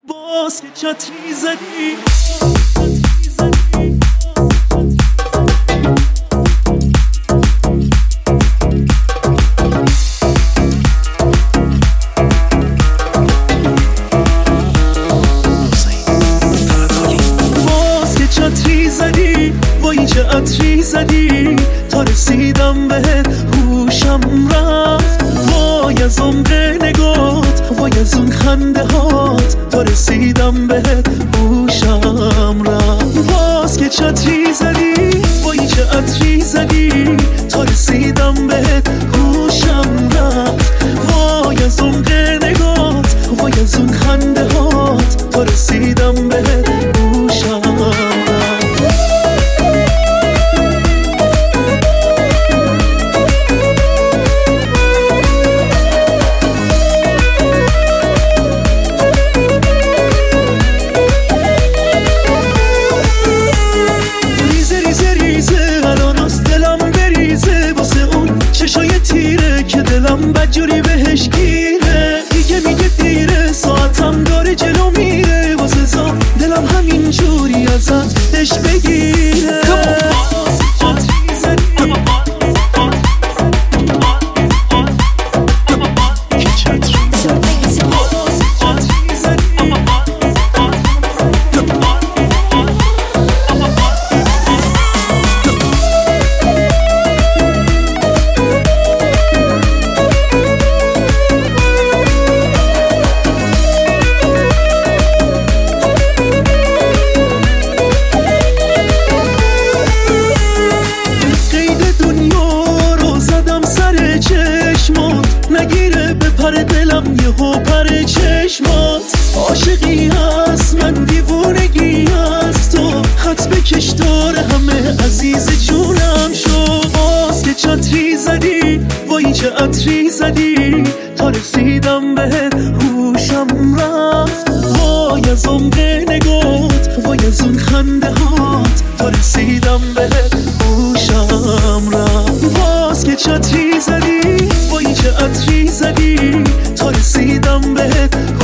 باز که چتری زدی. وای چه عطری زدی تا رسیدم بهت هوشم رفت. وای از عمق نگات، وای از اون خنده هات تا رسیدم بهت هوشم رفت. باز که چه عطری زدی، وای چه عطری زدی تا رسیدم بهت هوشم رفت. وای از عمق نگات، وای از اون خنده هات تا رسیدم بهت هوشم رفت. دلم بدجوری بهش گیره، دیگه میگه دیره، ساعتم داره جلو میره. واسه زا دلم همین جوری ازت دش بگیره. نگیره به پر دلم یهو پر چشمات. عاشقی هست من دیوونگی هست تو، خط بکش داره همه عزیز جونم شو. باز که چتری زدی، وای چه عطری زدی تا رسیدم بهت هوشم رفت. وای از عمق نگات، وای از اون خنده هات تا رسیدم بهت هوشم رفت. باز که چتری زدی، وای چه عطری زدی تا رسیدم بهت